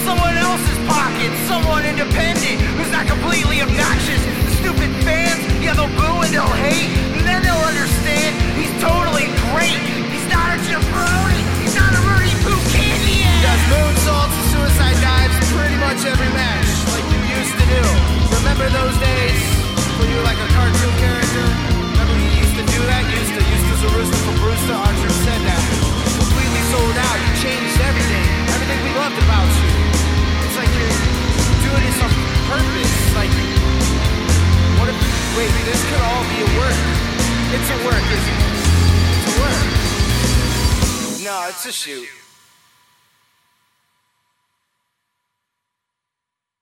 someone else's pocket, someone independent who's not completely obnoxious. The stupid fans, yeah, they'll boo and they'll hate, and then they'll understand he's totally great. He's not a jabroni, he's not a Rudy Buchanan. He does moonsaults and suicide dives pretty much every match, like you used to do. Remember those days when you were like a cartoon character? Remember you used to do that? You used to Zarusta for Brewster. Archer said that. Completely sold out. You changed everything. Everything we loved about you. It's like you're doing this on purpose. Like, what if, wait, this could all be a work. It's a work, isn't it? It's a work. No, it's a shoot.